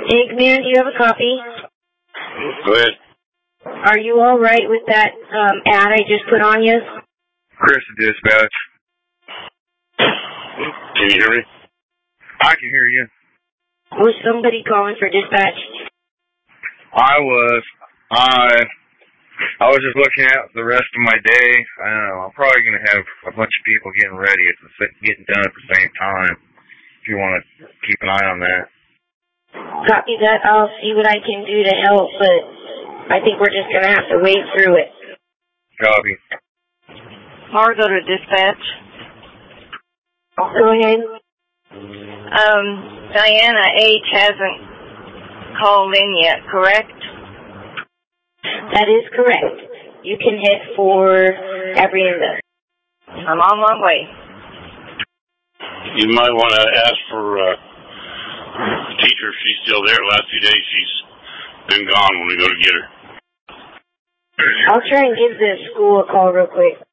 Eggman, do you have a copy? Go ahead. Are you all right with that ad I just put on you? Chris, dispatch. Can you hear me? I can hear you. Was somebody calling for dispatch? I was just looking at the rest of my day. I don't know. I'm probably going to have a bunch of people getting ready. Getting done at the same time. If you want to keep an eye on that. Copy that. I'll see what I can do to help, but I think we're just going to have to wade through it. Copy. Margo to dispatch. Go ahead. Diana H. hasn't called in yet, correct? That is correct. You can hit for Abrienda. I'm on my way. You might want to ask for the teacher if she's still there. Last few days she's been gone when we go to get her. I'll try and give the school a call real quick.